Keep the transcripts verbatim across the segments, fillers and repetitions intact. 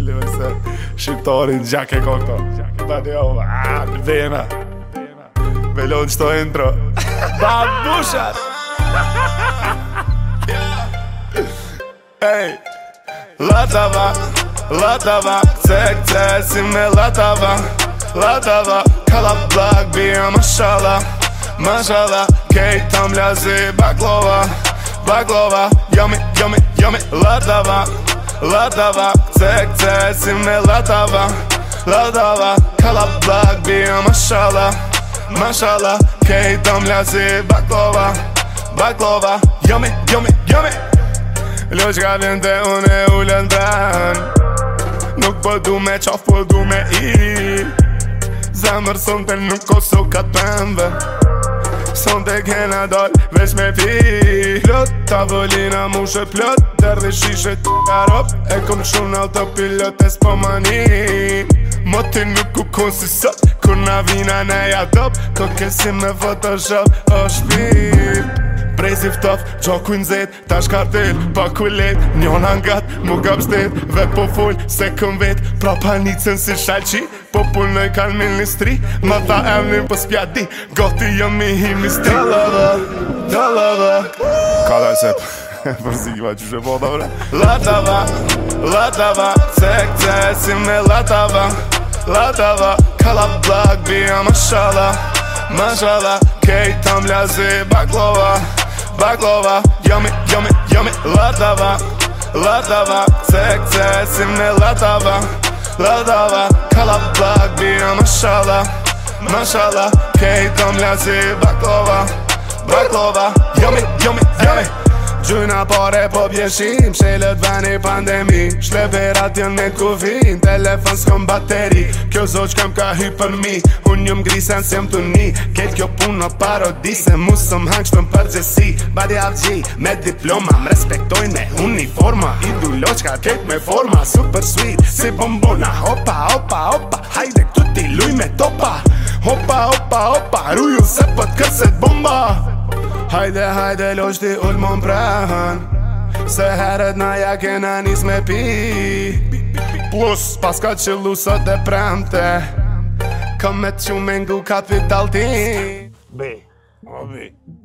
se shqiptarin gjak e ka këto. Tani o, a, në vena. Velon qëto intro. Babushat! Ej, latava, latava, cek, cek, si me latava, latava, kalla blak, bia, mashallah, mashallah, kejt tam lazi, baklova, baklova, yummy, yummy, yummy, latava, latava, cek, cek, si me latava, latava, kalla blak, bia, mashallah, mashallah, kejt tam lazi, baklova, baklova, yummy, yummy, yummy. Loqka vjen të une ullën bran, nuk po du me qaf, po du me il. Zemër son të nuk ko so ka të pëmve, son të kena doll veç me pi. Plot, tavolina mushe plot, derdhi shishe të karop, e kom shumë autopilot e s'po manin. Moti nuk u kon si sot, kur na vina neja top, ko kesi me photoshop, o shpip. Prej si ftof, gjoku n'zet, tash kartel, pa kullet, njon angat, mu gab stet, vet po full, se këm vet, pra panicën si shalqi, po punoj kan ministri, ma tha emnin po s'pjadi, gati jëm mi hi mistri. Dalava, dalava, ka da sep, përsi kiva qyshe po da vre. Latava, latava, cek, cek, si me latava, latava, kalla blak, bia, mashallah, mashallah, kejt tam lazi, baklova, baklova, yummy, yummy, yummy, latava, latava, cek, cek, si me latava, latava, kalla blak, bia, mashallah, mashallah, kejt tam lazi, baklova, baklova, yummy, yummy, yummy. Gjyna pare po bjeshim, shelët vani pandemi, shleverat jën me kufin, telefon s'kom bateri, kjo zoq kam ka hy për mi, unë jëm grisen s'jem të ni, ket kjo puno parodi, se mu sëm hang shtëm përgjësi, badi avgji, me diploma, më respektojnë me uniforma, iduloqka ket me forma, super sweet, si bombona, hopa, hopa, hopa, hajde këtu ti luj me topa, hopa, hopa, hopa, ruju se pët këset bomba. Hajde, hajde, loqti ull mon prahan, se heret na ja kena nis me pi. Plus, pas ka qëllu sot e premte, kam me t'ju mengu kapital ti. Bi, o bi,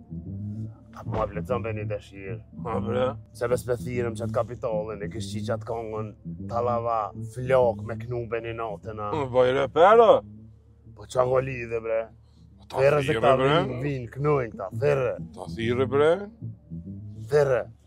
ma vletëm be një dëshirë. Ma bre? Se bes pe thirëm qatë kapitalin, e kish qi qatë kongën, talava, flok me knube një natëna. Bajre pero? Po qa ngo lidhe bre. Ta Therë se thire këta bre? vin, vin, knujnë këta, therë, Ta thire bre? therë.